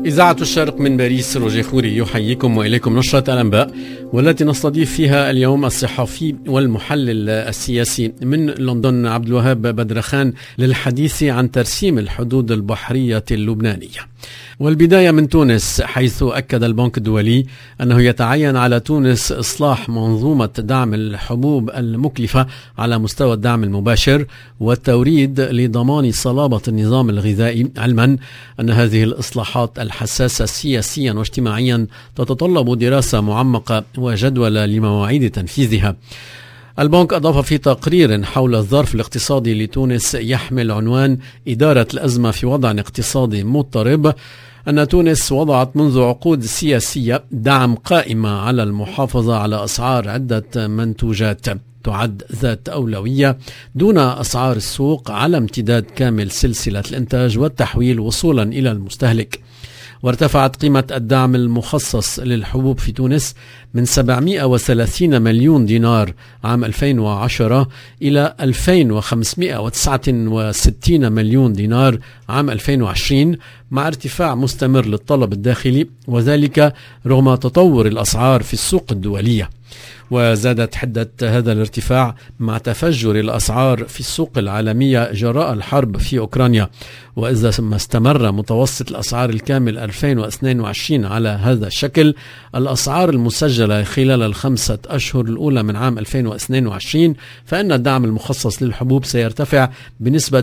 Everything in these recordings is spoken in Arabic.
إذاعة الشرق من باريس، روجي خوري يحييكم وإليكم نشرة الأنباء، والتي نستضيف فيها اليوم الصحفي والمحلل السياسي من لندن عبد الوهاب بدرخان للحديث عن ترسيم الحدود البحرية اللبنانية. والبداية من تونس، حيث أكد البنك الدولي أنه يتعين على تونس إصلاح منظومة دعم الحبوب المكلفة على مستوى الدعم المباشر والتوريد لضمان صلابة النظام الغذائي، علما أن هذه الإصلاحات الحساسة سياسيا واجتماعيا تتطلب دراسة معمقة وجدولة لمواعيد تنفيذها. البنك أضاف في تقرير حول الظرف الاقتصادي لتونس يحمل عنوان إدارة الأزمة في وضع اقتصادي مضطرب أن تونس وضعت منذ عقود سياسية دعم قائمة على المحافظة على أسعار عدة منتوجات تعد ذات أولوية دون أسعار السوق على امتداد كامل سلسلة الإنتاج والتحويل وصولا إلى المستهلك. وارتفعت قيمة الدعم المخصص للحبوب في تونس من 730 مليون دينار عام 2010 إلى 2569 مليون دينار عام 2020، مع ارتفاع مستمر للطلب الداخلي، وذلك رغم تطور الأسعار في السوق الدولية. وزادت حدة هذا الارتفاع مع تفجر الأسعار في السوق العالمية جراء الحرب في أوكرانيا. وإذا ما استمر متوسط الأسعار الكامل 2022 على هذا الشكل، الأسعار المسجلة خلال ال5 أشهر الأولى من عام 2022، فإن الدعم المخصص للحبوب سيرتفع بنسبة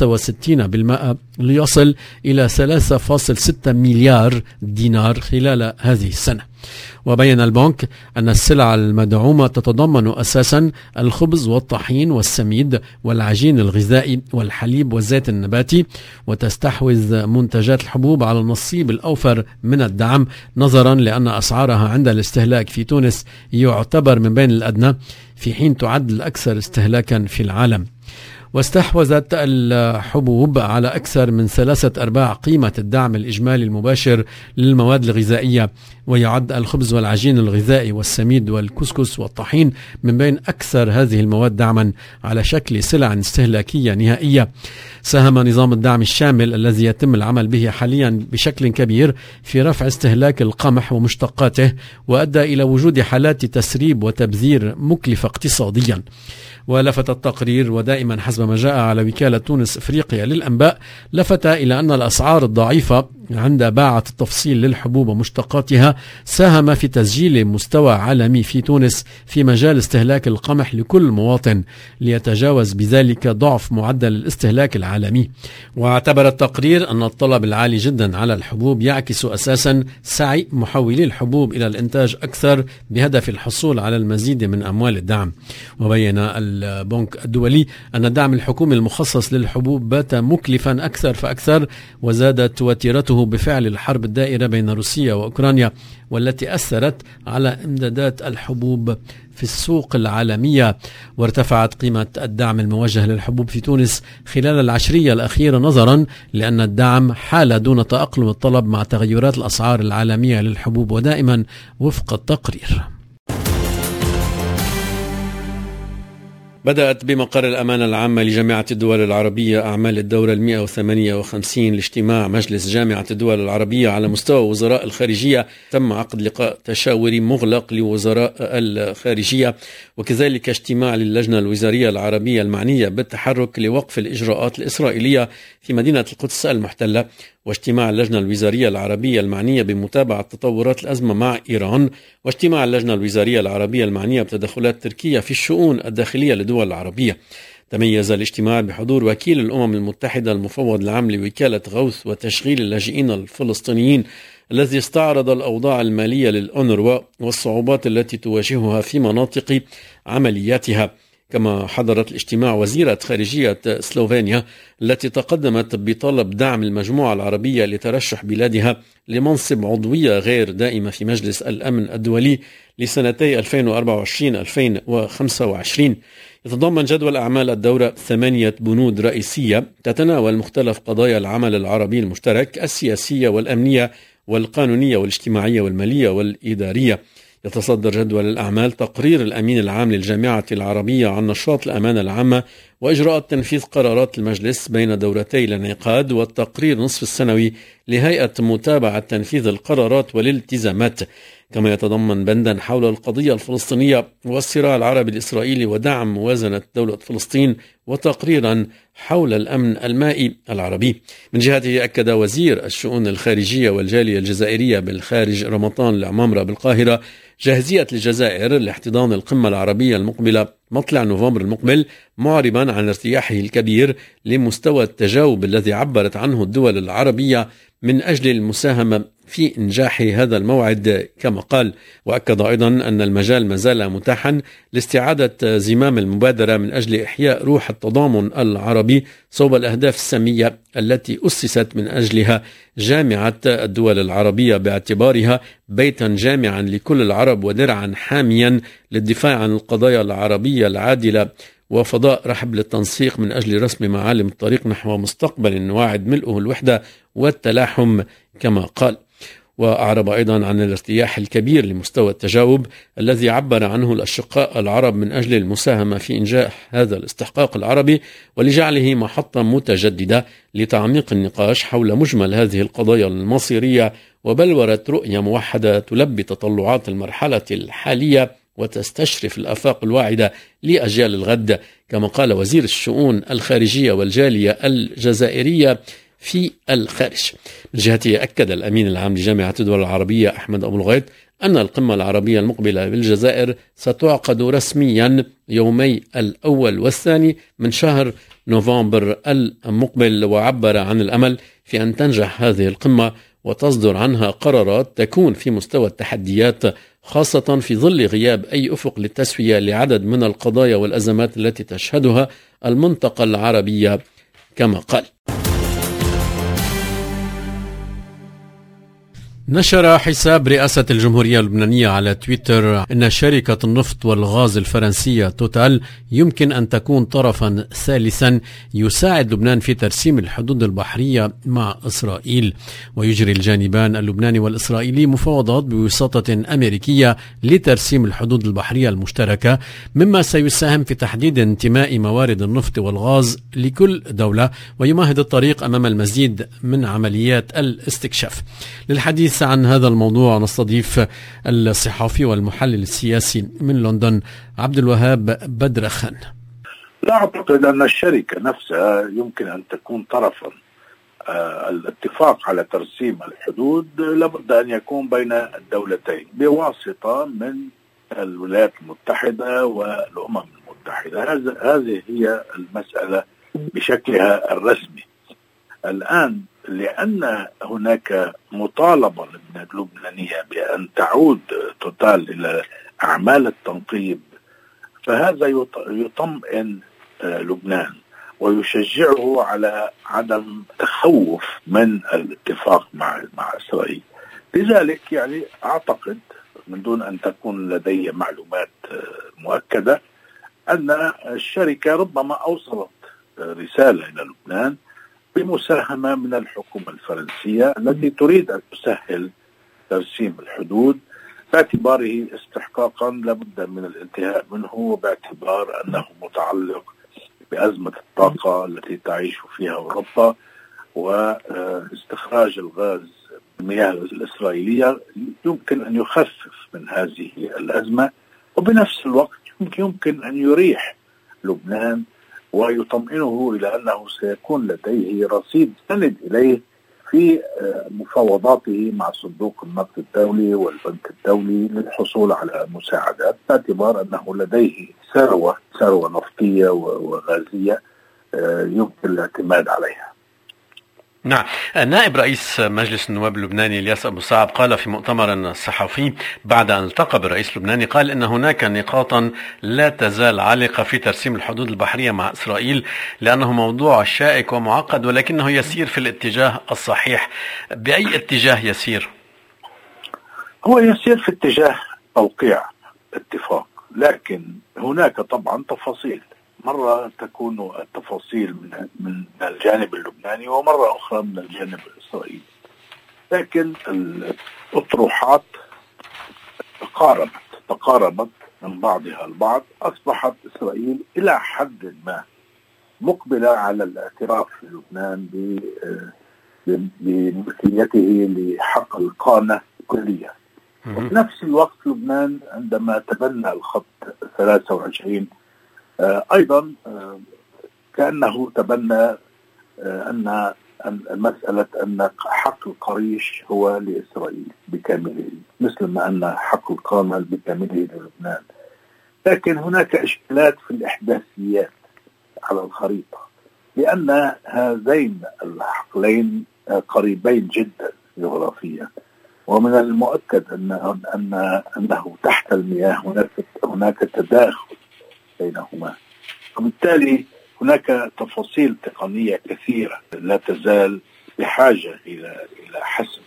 63% ليصل إلى 3.6 مليار دينار خلال هذه السنة. وبين البنك أن السلع المدعومة تتضمن أساسا الخبز والطحين والسميد والعجين الغذائي والحليب والزيت النباتي، وتستحوذ منتجات الحبوب على النصيب الأوفر من الدعم، نظرا لأن أسعارها عند الاستهلاك في تونس يعتبر من بين الأدنى، في حين تعد الأكثر استهلاكا في العالم. واستحوذت الحبوب على أكثر من 3/4 قيمة الدعم الإجمالي المباشر للمواد الغذائية، ويعد الخبز والعجين الغذائي والسميد والكسكس والطحين من بين أكثر هذه المواد دعما على شكل سلع استهلاكية نهائية. ساهم نظام الدعم الشامل الذي يتم العمل به حاليا بشكل كبير في رفع استهلاك القمح ومشتقاته، وأدى إلى وجود حالات تسريب وتبذير مكلفة اقتصاديا. ولفت التقرير، ودائما حسب ما جاء على وكالة تونس إفريقيا للأنباء، لفت إلى أن الأسعار الضعيفة عند باعة التفصيل للحبوب ومشتقاتها ساهم في تسجيل مستوى عالمي في تونس في مجال استهلاك القمح لكل مواطن، ليتجاوز بذلك ضعف معدل الاستهلاك العالمي. واعتبر التقرير أن الطلب العالي جدا على الحبوب يعكس أساسا سعي محولي الحبوب إلى الإنتاج أكثر بهدف الحصول على المزيد من أموال الدعم. وبين البنك الدولي أن الدعم الحكومي المخصص للحبوب بات مكلفا أكثر فأكثر، وزادت وتيرته بفعل الحرب الدائرة بين روسيا وأوكرانيا، والتي أثرت على إمدادات الحبوب في السوق العالمية. وارتفعت قيمة الدعم الموجه للحبوب في تونس خلال العشرية الأخيرة، نظرا لأن الدعم حال دون تأقلم الطلب مع تغيرات الأسعار العالمية للحبوب، ودائما وفق التقرير. بدأت بمقر الأمانة العامة لجامعة الدول العربية أعمال الدورة 158 لاجتماع مجلس جامعة الدول العربية على مستوى وزراء الخارجية. تم عقد لقاء تشاوري مغلق لوزراء الخارجية، وكذلك اجتماع للجنة الوزارية العربية المعنية بالتحرك لوقف الإجراءات الإسرائيلية في مدينة القدس المحتلة، واجتماع اللجنة الوزارية العربية المعنية بمتابعة تطورات الأزمة مع إيران، واجتماع اللجنة الوزارية العربية المعنية بتدخلات تركيا في الشؤون الداخلية للدول العربية. تميز الاجتماع بحضور وكيل الأمم المتحدة المفوض العام لوكالة غوث وتشغيل اللاجئين الفلسطينيين، الذي استعرض الأوضاع المالية للأونروا والصعوبات التي تواجهها في مناطق عملياتها. كما حضرت الاجتماع وزيرة خارجية سلوفينيا التي تقدمت بطلب دعم المجموعة العربية لترشح بلادها لمنصب عضوية غير دائمة في مجلس الأمن الدولي لسنتي 2024-2025. يتضمن جدول أعمال الدورة 8 بنود رئيسية تتناول مختلف قضايا العمل العربي المشترك، السياسية والأمنية والقانونية والاجتماعية والمالية والإدارية. يتصدر جدول الأعمال تقرير الأمين العام للجامعة العربية عن نشاط الأمانة العامة وإجراءات تنفيذ قرارات المجلس بين دورتي الانعقاد، والتقرير نصف السنوي لهيئة متابعة تنفيذ القرارات والالتزامات، كما يتضمن بندا حول القضية الفلسطينية والصراع العربي الإسرائيلي ودعم موازنة دولة فلسطين، وتقريرا حول الأمن المائي العربي. من جهته أكد وزير الشؤون الخارجية والجالية الجزائرية بالخارج رمضان العمامرة بالقاهرة جاهزية الجزائر لاحتضان القمة العربية المقبلة مطلع نوفمبر المقبل، معربا عن ارتياحه الكبير لمستوى التجاوب الذي عبرت عنه الدول العربية من أجل المساهمة في إنجاح هذا الموعد كما قال. وأكد أيضا أن المجال ما زال متاحا لاستعادة زمام المبادرة من أجل إحياء روح التضامن العربي صوب الأهداف السامية التي أسست من أجلها جامعة الدول العربية، باعتبارها بيتا جامعا لكل العرب ودرعا حاميا للدفاع عن القضايا العربية العادلة، وفضاء رحب للتنسيق من أجل رسم معالم الطريق نحو مستقبل واعد ملؤه الوحدة والتلاحم كما قال. وأعرب أيضا عن الارتياح الكبير لمستوى التجاوب الذي عبر عنه الأشقاء العرب من أجل المساهمة في إنجاح هذا الاستحقاق العربي، ولجعله محطة متجددة لتعميق النقاش حول مجمل هذه القضايا المصيرية وبلورة رؤية موحدة تلبي تطلعات المرحلة الحالية وتستشرف الآفاق الواعدة لأجيال الغد، كما قال وزير الشؤون الخارجية والجالية الجزائرية في الخارج. من جهته أكد الأمين العام لجامعة الدول العربية أحمد أبو الغيط أن القمة العربية المقبلة بالجزائر ستعقد رسميا يومي الأول والثاني من شهر نوفمبر المقبل، وعبر عن الأمل في أن تنجح هذه القمة وتصدر عنها قرارات تكون في مستوى التحديات، خاصة في ظل غياب أي أفق للتسوية لعدد من القضايا والأزمات التي تشهدها المنطقة العربية كما قال. نشر حساب رئاسة الجمهورية اللبنانية على تويتر أن شركة النفط والغاز الفرنسية توتال يمكن أن تكون طرفا ثالثا يساعد لبنان في ترسيم الحدود البحرية مع إسرائيل. ويجري الجانبان اللبناني والإسرائيلي مفاوضات بوساطة أمريكية لترسيم الحدود البحرية المشتركة، مما سيساهم في تحديد انتماء موارد النفط والغاز لكل دولة ويمهد الطريق أمام المزيد من عمليات الاستكشاف. للحديث عن هذا الموضوع نستضيف الصحفي والمحلل السياسي من لندن عبد الوهاب بدرخان. لا أعتقد أن الشركة نفسها يمكن أن تكون طرفا. الاتفاق على ترسيم الحدود لابد أن يكون بين الدولتين بواسطة من الولايات المتحدة والأمم المتحدة. هذه هي المسألة بشكلها الرسمي الآن، لأن هناك مطالبة لبنانية بأن تعود توتال إلى أعمال التنقيب، فهذا يطمئن لبنان ويشجعه على عدم تخوف من الاتفاق مع إسرائيل. لذلك يعني أعتقد من دون أن تكون لدي معلومات مؤكدة أن الشركة ربما أوصلت رسالة إلى لبنان بمساهمة من الحكومة الفرنسية التي تريد أن تسهل ترسيم الحدود باعتباره استحقاقا لابد من الانتهاء منه، وباعتبار أنه متعلق بأزمة الطاقة التي تعيش فيها أوروبا، واستخراج الغاز المياه الإسرائيلية يمكن أن يخفف من هذه الأزمة، وبنفس الوقت يمكن أن يريح لبنان ويطمئنه إلى أنه سيكون لديه رصيد سند إليه في مفاوضاته مع صندوق النقد الدولي والبنك الدولي للحصول على مساعدات، باعتبار أنه لديه ثروة نفطية وغازية يمكن الاعتماد عليها. نعم. نائب رئيس مجلس النواب اللبناني الياس أبو صعب قال في مؤتمر صحفي بعد أن التقى بالرئيس اللبناني، قال إن هناك نقاطا لا تزال عالقة في ترسيم الحدود البحرية مع إسرائيل لأنه موضوع شائك ومعقد، ولكنه يسير في الاتجاه الصحيح. بأي اتجاه يسير؟ هو يسير في اتجاه توقيع اتفاق، لكن هناك طبعا تفاصيل، مرة تكون التفاصيل من الجانب اللبناني ومرة أخرى من الجانب الإسرائيلي، لكن الأطروحات تقاربت من بعضها البعض، أصبحت إسرائيل إلى حد ما مقبلة على الاعتراف في لبنان بملكيته لحق القانة كليا. وفي نفس الوقت لبنان عندما تبنى الخط 23 أيضا كأنه تبنى أن مسألة أن حق القريش هو لإسرائيل بكامله، مثل ما أن حق القانة بكامله للبنان. لكن هناك إشكالات في الإحداثيات على الخريطة، لأن هذين الحقلين قريبين جدا جغرافيا، ومن المؤكد أنه تحت المياه هناك تداخل بينهما، وبالتالي هناك تفاصيل تقنية كثيرة لا تزال بحاجة إلى حسم.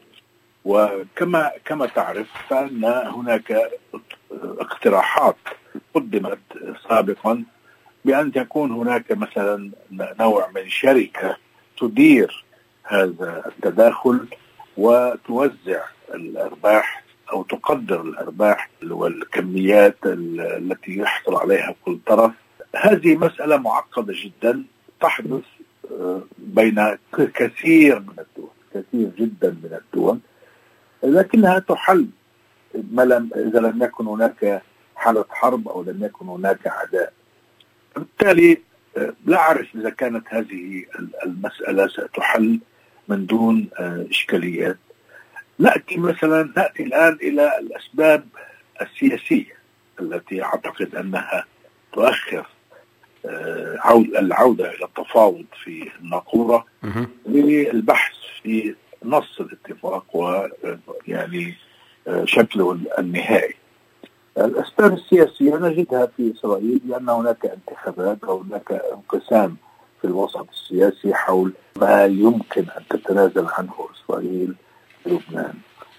وكما تعرف فإن هناك اقتراحات قدمت سابقا بأن يكون هناك مثلا نوع من شركة تدير هذا التداخل وتوزع الأرباح أو تقدر الأرباح والكميات التي يحصل عليها كل طرف. هذه مسألة معقدة جدا تحدث بين كثير جدا من الدول، لكنها تحل إذا لم يكن هناك حالة حرب أو لم يكن هناك عداء. بالتالي لا أعرف إذا كانت هذه المسألة ستحل من دون إشكاليات. نأتي الآن إلى الأسباب السياسية التي أعتقد أنها تؤخر العودة إلى التفاوض في الناقورة للبحث في نص الاتفاق ويعني شكله النهائي. الأسباب السياسية نجدها في إسرائيل، لأن هناك انتخابات أو هناك انقسام في الوسط السياسي حول ما يمكن أن تتنازل عنه إسرائيل في لبنان.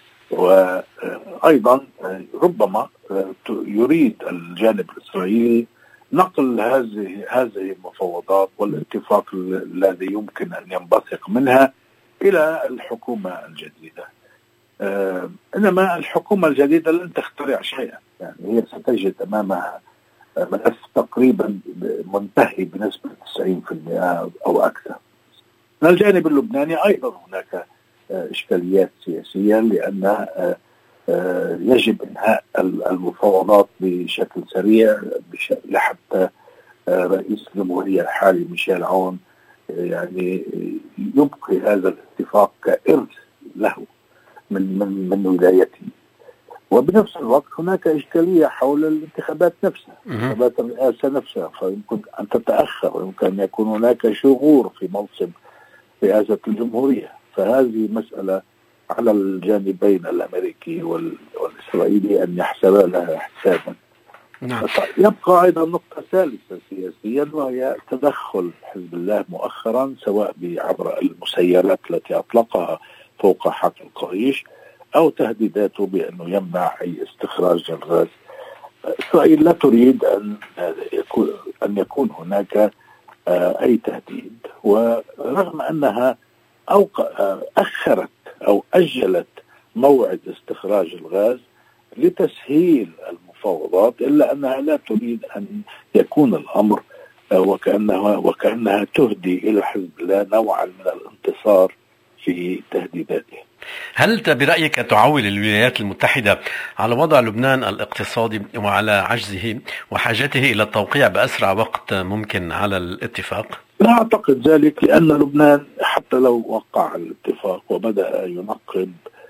وأيضا ربما يريد الجانب الإسرائيلي نقل هذه المفاوضات والاتفاق الذي يمكن أن ينبثق منها إلى الحكومة الجديدة. إنما الحكومة الجديدة لن تخترع شيئا، يعني هي ستجد أمامها ملف تقريبا منتهي بنسبة 90% أو أكثر. من الجانب اللبناني أيضا هناك إشكاليات سياسية، لأن يجب إنهاء المفاوضات بشكل سريع لحتى رئيس الجمهورية الحالي ميشيل عون يعني يبقي هذا الاتفاق كإرث له من ولايته. وبنفس الوقت هناك إشكالية حول الانتخابات نفسها، انتخابات الرئاسة نفسها، فيمكن أن تتأخر ويمكن أن يكون هناك شغور في منصب رئاسة الجمهورية. فهذه مسألة على الجانبين الأمريكي والإسرائيلي أن يحسب لها حسابا. نعم. يبقى أيضا نقطة ثالثة سياسيا، وهي تدخل حزب الله مؤخرا سواء عبر المسيرات التي أطلقها فوق حق القريش أو تهديداته بأنه يمنع أي استخراج الغاز. إسرائيل لا تريد أن يكون هناك أي تهديد، ورغم أنها أخرت أو أجلت موعد استخراج الغاز لتسهيل المفاوضات، إلا أنها لا تريد أن يكون الأمر وكأنها تهدي إلى حزب الله نوعا من الانتصار في تهديداته. هل برأيك تعول الولايات المتحدة على وضع لبنان الاقتصادي وعلى عجزه وحاجته إلى التوقيع بأسرع وقت ممكن على الاتفاق؟ لا أعتقد ذلك، لأن لبنان حتى لو وقع الاتفاق وبدأ ينقب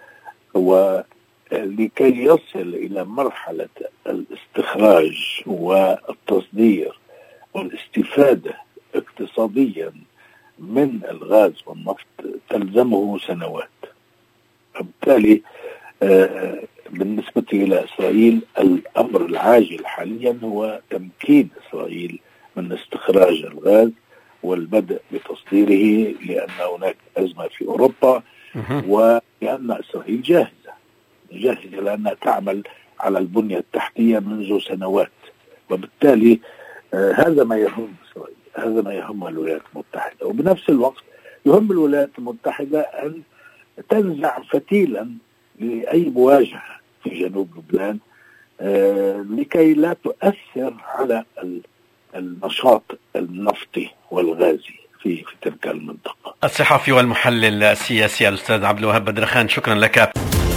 ولكي يصل إلى مرحلة الاستخراج والتصدير والاستفادة اقتصاديا من الغاز والنفط تلزمه سنوات. وبالتالي بالنسبة إلى إسرائيل الأمر العاجل حاليا هو تمكين إسرائيل من استخراج الغاز والبدء بتصديره، لأن هناك أزمة في أوروبا ولأن إسرائيل جاهزة لأنها تعمل على البنية التحتية منذ سنوات. وبالتالي هذا ما يهم إسرائيل، هذا ما يهم الولايات المتحدة. وبنفس الوقت يهم الولايات المتحدة أن تنزع فتيلا لأي مواجهة في جنوب لبنان لكي لا تؤثر على النشاط النفطي والغازي في تلك المنطقة. الصحفي والمحلل السياسي الأستاذ عبد الوهاب بدرخان، شكرا لك.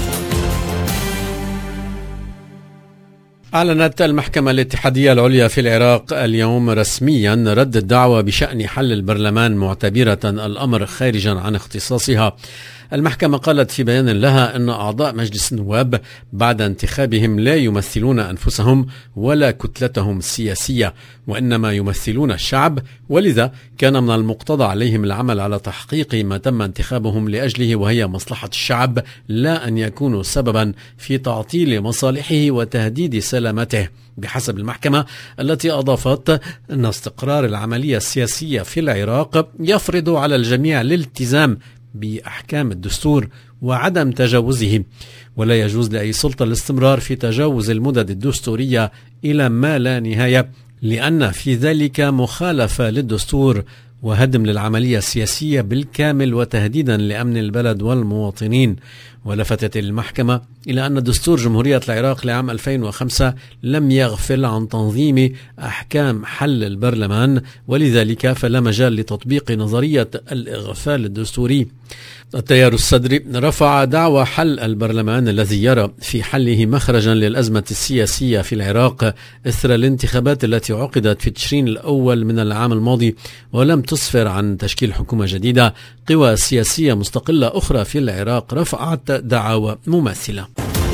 أعلنت المحكمة الاتحادية العليا في العراق اليوم رسميا رد الدعوى بشأن حل البرلمان، معتبرة الأمر خارجا عن اختصاصها. المحكمة قالت في بيان لها أن أعضاء مجلس النواب بعد انتخابهم لا يمثلون أنفسهم ولا كتلتهم السياسية، وإنما يمثلون الشعب، ولذا كان من المقتضى عليهم العمل على تحقيق ما تم انتخابهم لأجله، وهي مصلحة الشعب، لا أن يكونوا سببا في تعطيل مصالحه وتهديد سلامته. بحسب المحكمة التي أضافت أن استقرار العملية السياسية في العراق يفرض على الجميع الالتزام بأحكام الدستور وعدم تجاوزه، ولا يجوز لأي سلطة الاستمرار في تجاوز المدد الدستورية إلى ما لا نهاية، لأن في ذلك مخالفة للدستور وهدم للعملية السياسية بالكامل وتهديدا لأمن البلد والمواطنين. ولفتت المحكمة إلى أن دستور جمهورية العراق لعام 2005 لم يغفل عن تنظيم أحكام حل البرلمان، ولذلك فلا مجال لتطبيق نظرية الإغفال الدستوري. التيار الصدري رفع دعوى حل البرلمان الذي يرى في حله مخرجا للأزمة السياسية في العراق إثر الانتخابات التي عقدت في تشرين الأول من العام الماضي ولم تسفر عن تشكيل حكومة جديدة. قوى سياسية مستقلة أخرى في العراق رفعت دعاوى مماثلة.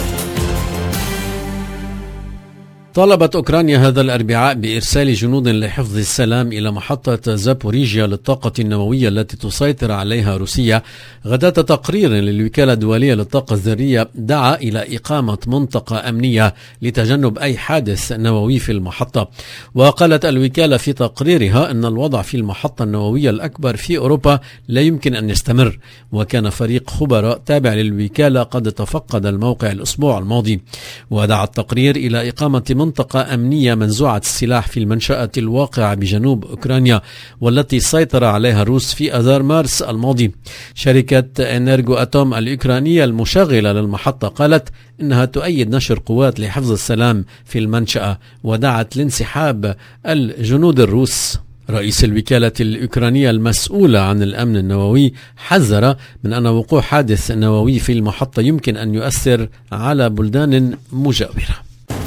طالبت أوكرانيا هذا الأربعاء بإرسال جنود لحفظ السلام إلى محطة زابوريجيا للطاقة النووية التي تسيطر عليها روسيا، غداة تقرير للوكالة الدولية للطاقة الذرية دعا إلى إقامة منطقة أمنية لتجنب أي حادث نووي في المحطة. وقالت الوكالة في تقريرها أن الوضع في المحطة النووية الأكبر في أوروبا لا يمكن أن يستمر، وكان فريق خبراء تابع للوكالة قد تفقد الموقع الأسبوع الماضي. ودعا التقرير إلى إقامة منطقة أمنية منزوعة السلاح في المنشأة الواقعة بجنوب أوكرانيا والتي سيطر عليها الروس في آذار مارس الماضي. شركة إنرجو أتوم الأوكرانية المشغلة للمحطة قالت إنها تؤيد نشر قوات لحفظ السلام في المنشأة ودعت لانسحاب الجنود الروس. رئيس الوكالة الأوكرانية المسؤولة عن الأمن النووي حذر من أن وقوع حادث نووي في المحطة يمكن أن يؤثر على بلدان مجاورة.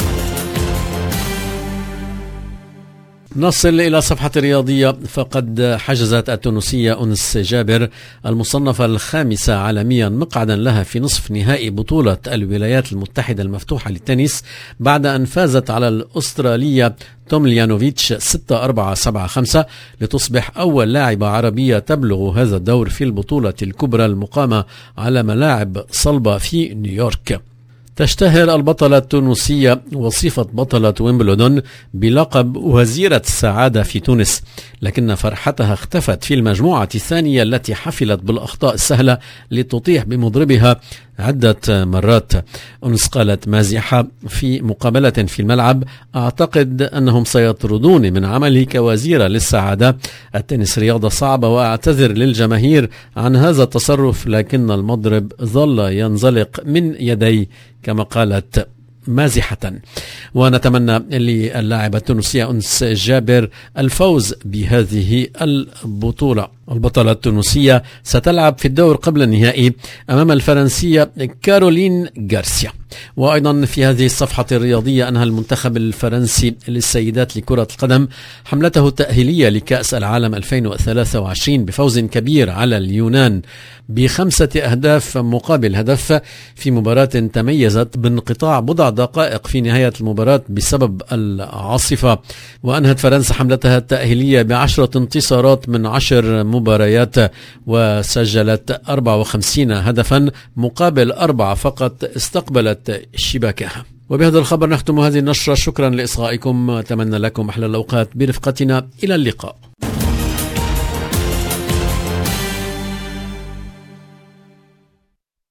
نصل إلى صفحة رياضية. فقد حجزت التونسية أنس جابر المصنفة الخامسة عالميا مقعدا لها في نصف نهائي بطولة الولايات المتحدة المفتوحة للتنس بعد أن فازت على الأسترالية تومليانوفيتش 6-4-7-5 لتصبح أول لاعبة عربية تبلغ هذا الدور في البطولة الكبرى المقامة على ملاعب صلبة في نيويورك. تشتهر البطلة التونسية وصفة بطلة ويمبلدون بلقب وزيرة السعادة في تونس، لكن فرحتها اختفت في المجموعة الثانية التي حفلت بالأخطاء السهلة لتطيح بمضربها عدة مرات. أنس قالت مازحة في مقابلة في الملعب: أعتقد أنهم سيطردوني من عملي كوزيرة للسعادة. التنس رياضة صعبة وأعتذر للجماهير عن هذا التصرف، لكن المضرب ظل ينزلق من يدي، كما قالت مازحة. ونتمنى للاعبة التونسية أنس جابر الفوز بهذه البطولة. البطلة التونسية ستلعب في الدور قبل النهائي أمام الفرنسية كارولين غارسيا. وأيضا في هذه الصفحة الرياضية أنهى المنتخب الفرنسي للسيدات لكرة القدم حملته التأهيلية لكأس العالم 2023 بفوز كبير على اليونان ب5 أهداف مقابل هدف في مباراة تميزت بانقطاع بضع دقائق في نهاية المباراة بسبب العاصفة. وأنهت فرنسا حملتها التأهيلية ب10 انتصارات من 10 مباريات وسجلت 54 هدفا مقابل 4 فقط استقبلت شباكها. وبهذا الخبر نختم هذه النشرة. شكرا لإصغائكم، أتمنى لكم أحلى الأوقات برفقتنا. إلى اللقاء.